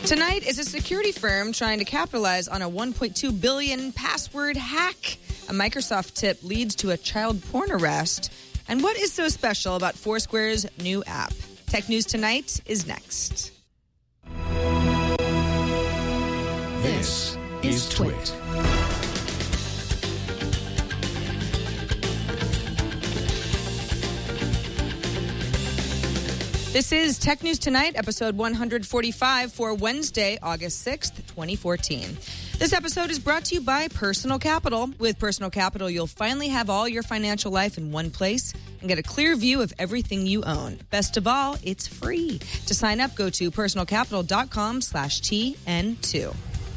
Tonight is a security firm trying to capitalize on a $1.2 billion password hack. A Microsoft tip leads to a child porn arrest. And what is so special about Foursquare's new app? Tech News Tonight is next. This is Twit. This is Tech News Tonight, episode 145 for Wednesday, August 6th, 2014. This episode is brought to you by Personal Capital. With Personal Capital, you'll finally have all your financial life in one place and get a clear view of everything you own. Best of all, it's free. To sign up, go to personalcapital.com/TN2.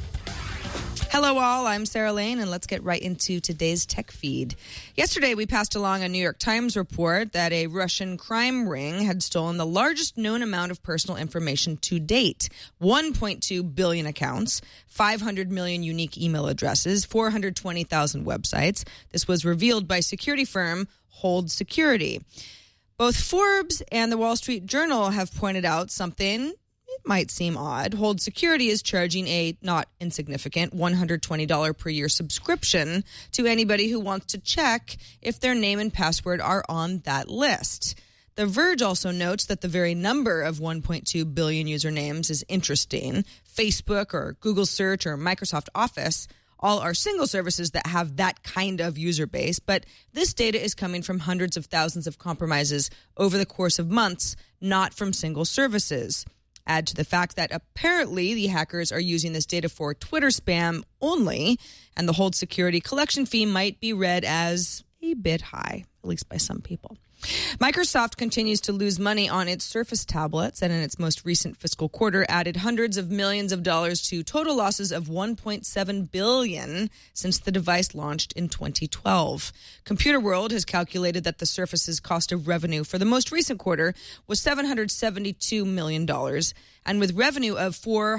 Hello all, I'm Sarah Lane, and let's get right into today's tech feed. Yesterday, we passed along a New York Times report that a Russian crime ring had stolen the largest known amount of personal information to date. 1.2 billion accounts, 500 million unique email addresses, 420,000 websites. This was revealed by security firm Hold Security. Both Forbes and the Wall Street Journal have pointed out something might seem odd. Hold Security is charging a not insignificant $120 per year subscription to anybody who wants to check if their name and password are on that list. The Verge also notes that the very number of 1.2 billion usernames is interesting. Facebook or Google Search or Microsoft Office all are single services that have that kind of user base, but this data is coming from hundreds of thousands of compromises over the course of months, not from single services. Add to the fact that apparently the hackers are using this data for Twitter spam only, and the Hold Security collection fee might be read as a bit high, at least by some people. Microsoft continues to lose money on its Surface tablets, and in its most recent fiscal quarter added hundreds of millions of dollars to total losses of $1.7 billion since the device launched in 2012. Computer World has calculated that the Surface's cost of revenue for the most recent quarter was $772 million, and with revenue of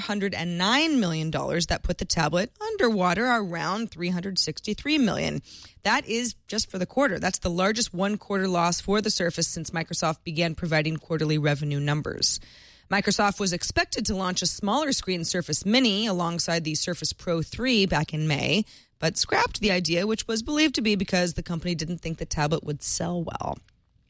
$409 million, that put the tablet underwater around $363 million. That is just for the quarter. That's the largest one-quarter loss for the Surface since Microsoft began providing quarterly revenue numbers. Microsoft was expected to launch a smaller screen Surface Mini alongside the Surface Pro 3 back in May, but scrapped the idea, which was believed to be because the company didn't think the tablet would sell well.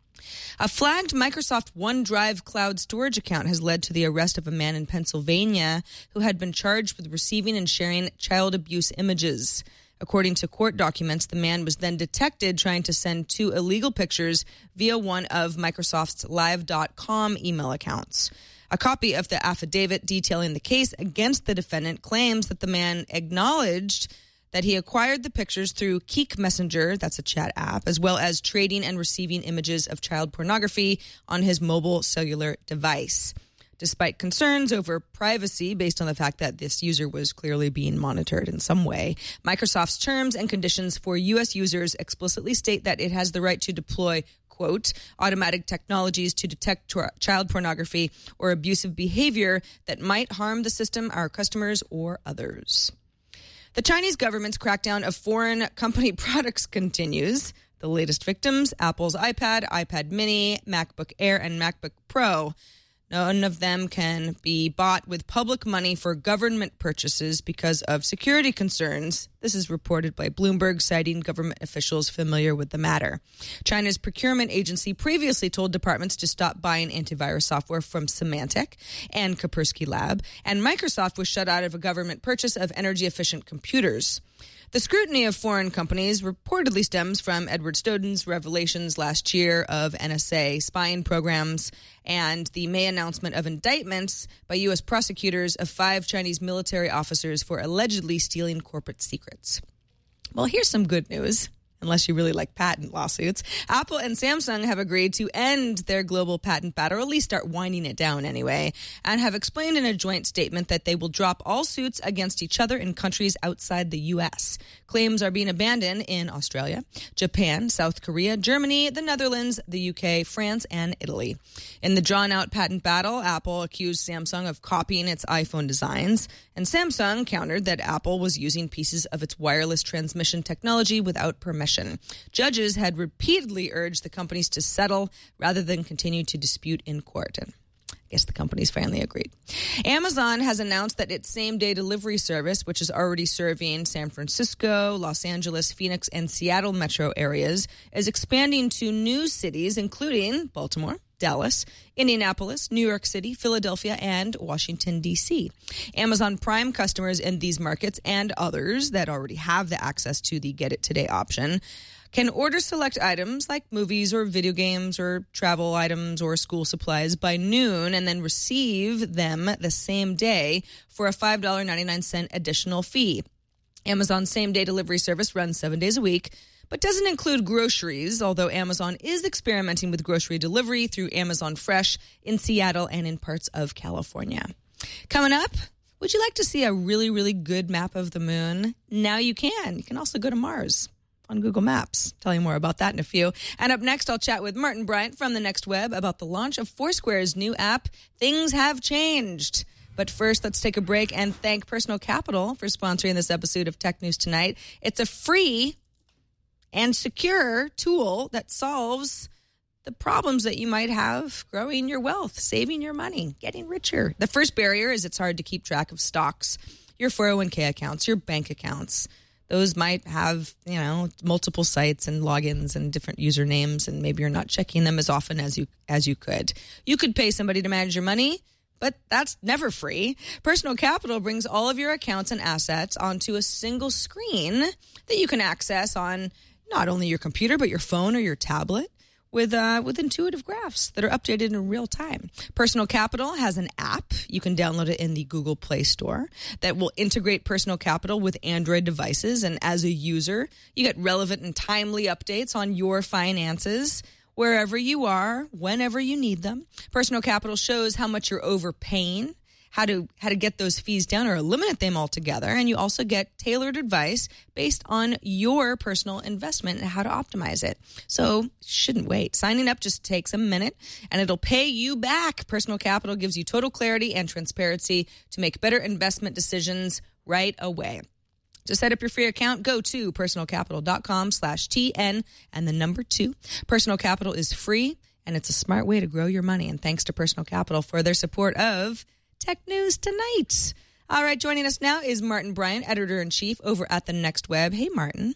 A flagged Microsoft OneDrive cloud storage account has led to the arrest of a man in Pennsylvania who had been charged with receiving and sharing child abuse images. According to court documents, the man was then detected trying to send 2 illegal pictures via one of Microsoft's Live.com email accounts. A copy of the affidavit detailing the case against the defendant claims that the man acknowledged that he acquired the pictures through Kik Messenger, that's a chat app, as well as trading and receiving images of child pornography on his mobile cellular device. Despite concerns over privacy based on the fact that this user was clearly being monitored in some way, Microsoft's terms and conditions for U.S. users explicitly state that it has the right to deploy, quote, automatic technologies to detect child pornography or abusive behavior that might harm the system, our customers, or others. The Chinese government's crackdown of foreign company products continues. The latest victims, Apple's iPad, iPad mini, MacBook Air, and MacBook Pro. None of them can be bought with public money for government purchases because of security concerns. This is reported by Bloomberg, citing government officials familiar with the matter. China's procurement agency previously told departments to stop buying antivirus software from Symantec and Kaspersky Lab, and Microsoft was shut out of a government purchase of energy-efficient computers. The scrutiny of foreign companies reportedly stems from Edward Snowden's revelations last year of NSA spying programs and the May announcement of indictments by U.S. prosecutors of 5 Chinese military officers for allegedly stealing corporate secrets. Well, here's some good news. Unless you really like patent lawsuits, Apple and Samsung have agreed to end their global patent battle, or at least start winding it down anyway, and have explained in a joint statement that they will drop all suits against each other in countries outside the U.S. Claims are being abandoned in Australia, Japan, South Korea, Germany, the Netherlands, the U.K., France, and Italy. In the drawn-out patent battle, Apple accused Samsung of copying its iPhone designs, and Samsung countered that Apple was using pieces of its wireless transmission technology without permission. Judges had repeatedly urged the companies to settle rather than continue to dispute in court. And guess the company's finally agreed. Amazon has announced that its same-day delivery service, which is already serving San Francisco, Los Angeles, Phoenix, and Seattle metro areas, is expanding to new cities, including Baltimore, Dallas, Indianapolis, New York City, Philadelphia, and Washington, D.C. Amazon Prime customers in these markets and others that already have the access to the Get It Today option can order select items like movies or video games or travel items or school supplies by noon and then receive them the same day for a $5.99 additional fee. Amazon's same-day delivery service runs 7 days a week, but doesn't include groceries, although Amazon is experimenting with grocery delivery through Amazon Fresh in Seattle and in parts of California. Coming up, would you like to see a really, really good map of the moon? Now you can. You can also go to Mars on Google Maps. Tell you more about that in a few. And up next, I'll chat with Martin Bryant from The Next Web about the launch of Foursquare's new app, Things Have Changed. But first, let's take a break and thank Personal Capital for sponsoring this episode of Tech News Tonight. It's a free and secure tool that solves the problems that you might have growing your wealth, saving your money, getting richer. The first barrier is it's hard to keep track of stocks, your 401k accounts, your bank accounts. Those might have, multiple sites and logins and different usernames, and maybe you're not checking them as often as you could. You could pay somebody to manage your money, but that's never free. Personal Capital brings all of your accounts and assets onto a single screen that you can access on not only your computer, but your phone or your tablet with intuitive graphs that are updated in real time. Personal Capital has an app. You can download it in the Google Play Store that will integrate Personal Capital with Android devices. And as a user, you get relevant and timely updates on your finances wherever you are, whenever you need them. Personal Capital shows how much you're overpaying, how to get those fees down or eliminate them altogether. And you also get tailored advice based on your personal investment and how to optimize it. So shouldn't wait. Signing up just takes a minute and it'll pay you back. Personal Capital gives you total clarity and transparency to make better investment decisions right away. To set up your free account, go to personalcapital.com/TN and the number 2. Personal Capital is free and it's a smart way to grow your money. And thanks to Personal Capital for their support of Tech News Tonight. All right, joining us now is Martin Bryant, editor-in-chief over at The Next Web. Hey, Martin.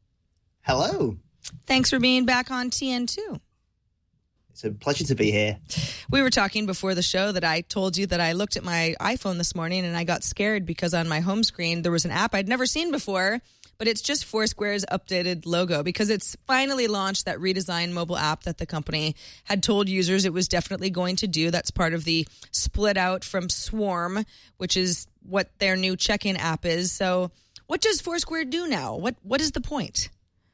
Hello. Thanks for being back on TN2. It's a pleasure to be here. We were talking before the show that I told you that I looked at my iPhone this morning and I got scared because on my home screen there was an app I'd never seen before, but it's just Foursquare's updated logo because it's finally launched that redesigned mobile app that the company had told users it was definitely going to do. That's part of the split out from Swarm, which is what their new check-in app is. So what does Foursquare do now? What is the point?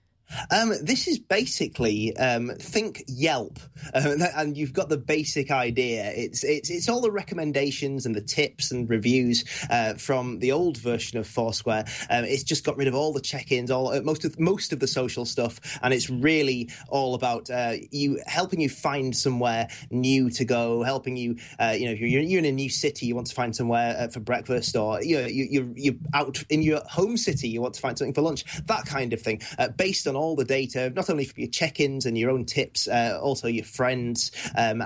This is basically think Yelp, and you've got the basic idea. It's all the recommendations and the tips and reviews from the old version of Foursquare. It's just got rid of all the check-ins, most of the social stuff, and it's really all about helping you find somewhere new to go, helping you. If you're in a new city, you want to find somewhere for breakfast, or you're out in your home city, you want to find something for lunch. That kind of thing, based on all the data, not only for your check-ins and your own tips, also your friends, and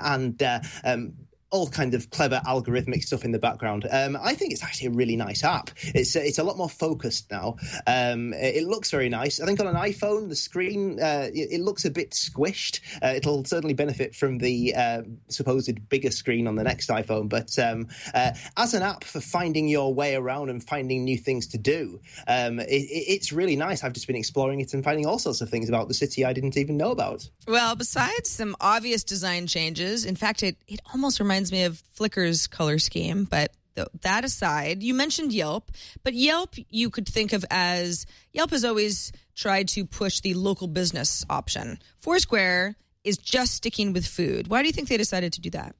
all kind of clever algorithmic stuff in the background. I think it's actually a really nice app. It's a lot more focused now. It looks very nice. I think on an iPhone, the screen, it looks a bit squished. It'll certainly benefit from the supposed bigger screen on the next iPhone. But as an app for finding your way around and finding new things to do, it's really nice. I've just been exploring it and finding all sorts of things about the city I didn't even know about. Well, besides some obvious design changes, in fact, it almost reminds me of Flickr's color scheme, but that aside, you mentioned Yelp, but Yelp you could think of as Yelp has always tried to push the local business option. Foursquare is just sticking with food. Why do you think they decided to do that?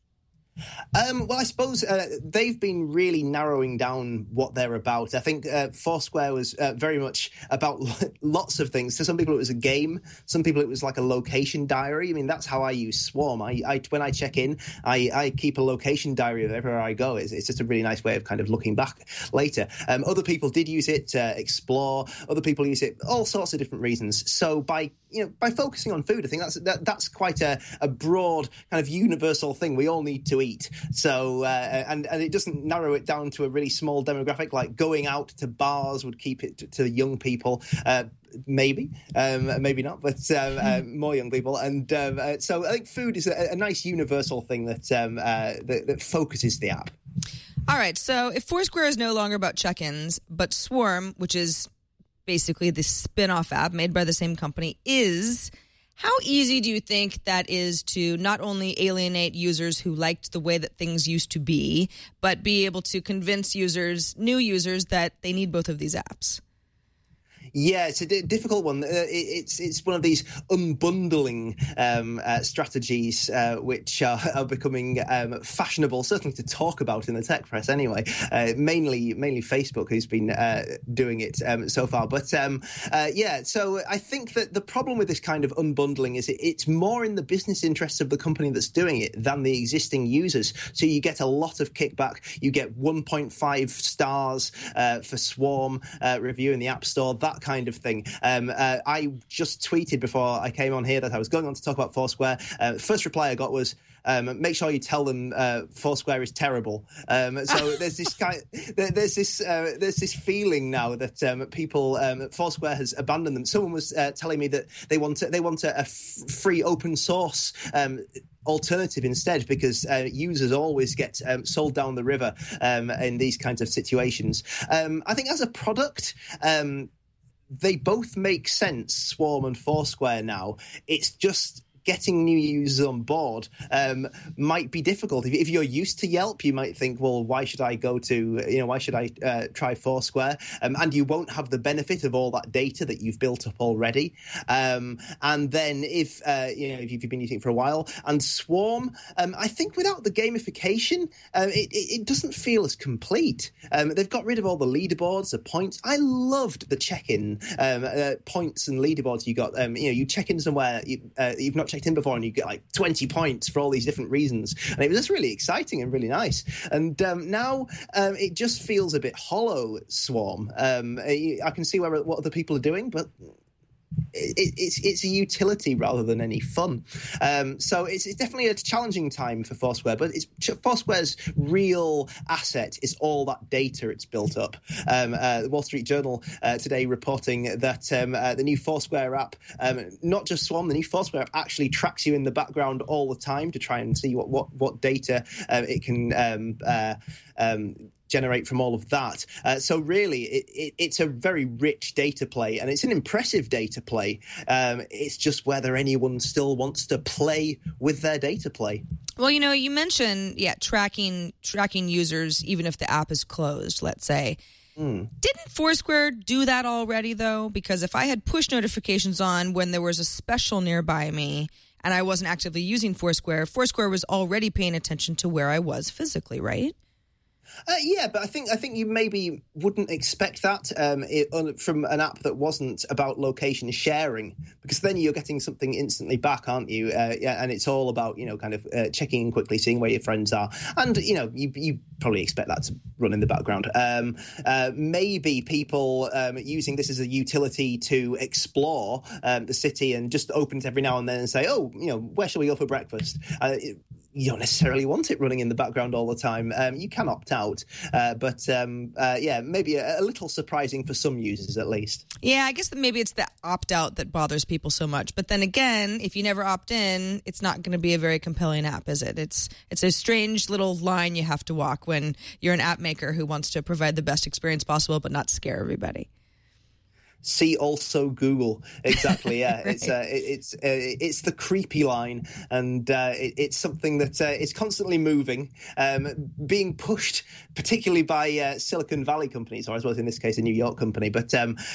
Well, I suppose they've been really narrowing down what they're about. I think Foursquare was very much about lots of things. To some people, it was a game. Some people, it was like a location diary. I mean, that's how I use Swarm. When I check in, I keep a location diary of everywhere I go. It's just a really nice way of kind of looking back later. Other people did use it to explore. Other people use it all sorts of different reasons. So by by focusing on food, I think that's quite a broad kind of universal thing. We all need to eat. So and it doesn't narrow it down to a really small demographic. Like going out to bars would keep it to young people. Maybe not, but more young people. And so I think food is a nice universal thing that focuses the app. All right, so if Foursquare is no longer about check-ins, but Swarm, which is basically the spin-off app made by the same company, is, how easy do you think that is to not only alienate users who liked the way that things used to be, but be able to convince new users that they need both of these apps? Yeah, it's a difficult one. It's one of these unbundling strategies which are becoming fashionable, certainly to talk about in the tech press anyway. Mainly Facebook, who's been doing it so far. But so I think that the problem with this kind of unbundling is it's more in the business interests of the company that's doing it than the existing users. So you get a lot of kickback. You get 1.5 stars for Swarm review in the App Store, that kind of thing. I just tweeted before I came on here that I was going on to talk about Foursquare. First reply I got was, make sure you tell them Foursquare is terrible. So there's this feeling now that people Foursquare has abandoned them. Someone was telling me that they want a free open source alternative instead, because users always get sold down the river in these kinds of situations. I think as a product, they both make sense, Swarm and Foursquare now. It's just getting new users on board might be difficult. If you're used to Yelp, you might think, well, why should I try Foursquare? And you won't have the benefit of all that data that you've built up already. And then if you've been using it for a while, and Swarm, I think without the gamification, it doesn't feel as complete. They've got rid of all the leaderboards, the points. I loved the check-in points and leaderboards you got. You check in somewhere you've not checked in before, and you get like 20 points for all these different reasons, and it was just really exciting and really nice. And now it just feels a bit hollow, Swarm. I can see what other people are doing, but it's a utility rather than any fun. So it's definitely a challenging time for Foursquare, but Foursquare's real asset is all that data it's built up. The Wall Street Journal today reporting that the new Foursquare app, not just Swarm, the new Foursquare app actually tracks you in the background all the time to try and see what data it can generate from all of that. So really, it's a very rich data play, and it's an impressive data play. It's just whether anyone still wants to play with their data play. Well, you mentioned, tracking users even if the app is closed, let's say. Didn't Foursquare do that already, though? Because if I had push notifications on when there was a special nearby me and I wasn't actively using Foursquare was already paying attention to where I was physically, right? Yeah, but I think you maybe wouldn't expect that from an app that wasn't about location sharing, because then you're getting something instantly back, aren't you? And it's all about checking in quickly, seeing where your friends are, and you probably expect that to run in the background. Maybe people using this as a utility to explore the city and just open it every now and then and say, where shall we go for breakfast? You don't necessarily want it running in the background all the time. You can opt out. But maybe a little surprising for some users at least. Yeah, I guess that maybe it's the opt-out that bothers people so much. But then again, if you never opt in, it's not going to be a very compelling app, is it? It's a strange little line you have to walk when you're an app maker who wants to provide the best experience possible but not scare everybody. See also Google. Exactly, yeah. Right. It's the creepy line, and it's something that is constantly moving, being pushed, particularly by Silicon Valley companies, or I suppose in this case a New York company. But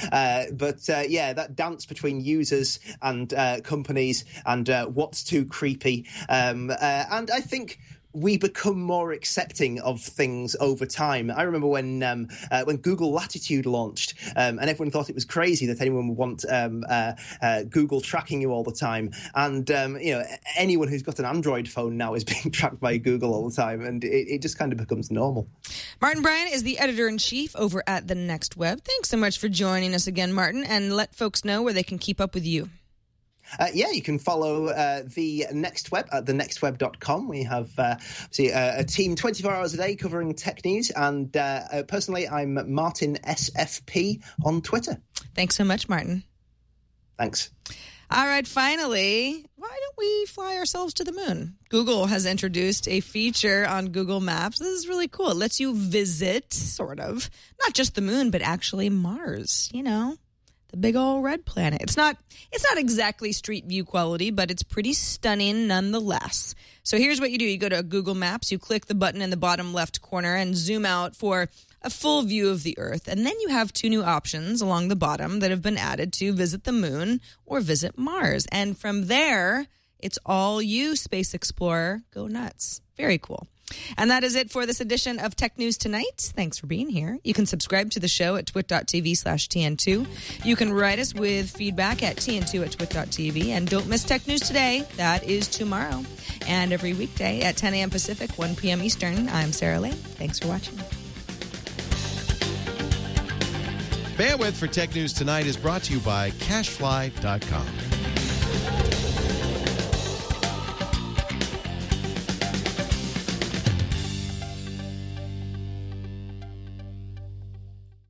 that dance between users and companies and what's too creepy, and I think we become more accepting of things over time. I remember when Google Latitude launched, and everyone thought it was crazy that anyone would want Google tracking you all the time. And anyone who's got an Android phone now is being tracked by Google all the time, and it just kind of becomes normal. Martin Bryant is the editor-in-chief over at The Next Web. Thanks so much for joining us again, Martin, and let folks know where they can keep up with you. You can follow the Next Web at thenextweb.com. We have a team 24 hours a day covering tech news. And personally, I'm Martin SFP on Twitter. Thanks so much, Martin. Thanks. All right, finally, why don't we fly ourselves to the moon? Google has introduced a feature on Google Maps. This is really cool. It lets you visit, sort of, not just the moon, but actually Mars, the big old red planet. It's not exactly street view quality, but it's pretty stunning nonetheless. So here's what you do. You go to Google Maps, you click the button in the bottom left corner and zoom out for a full view of the Earth. And then you have two new options along the bottom that have been added to visit the moon or visit Mars. And from there, it's all you, Space Explorer. Go nuts. Very cool. And that is it for this edition of Tech News Tonight. Thanks for being here. You can subscribe to the show at twit.tv/TN2. You can write us with feedback at TN2@twit.tv. And don't miss Tech News Today. That is tomorrow. And every weekday at 10 a.m. Pacific, 1 p.m. Eastern. I'm Sarah Lane. Thanks for watching. Bandwidth for Tech News Tonight is brought to you by CashFly.com.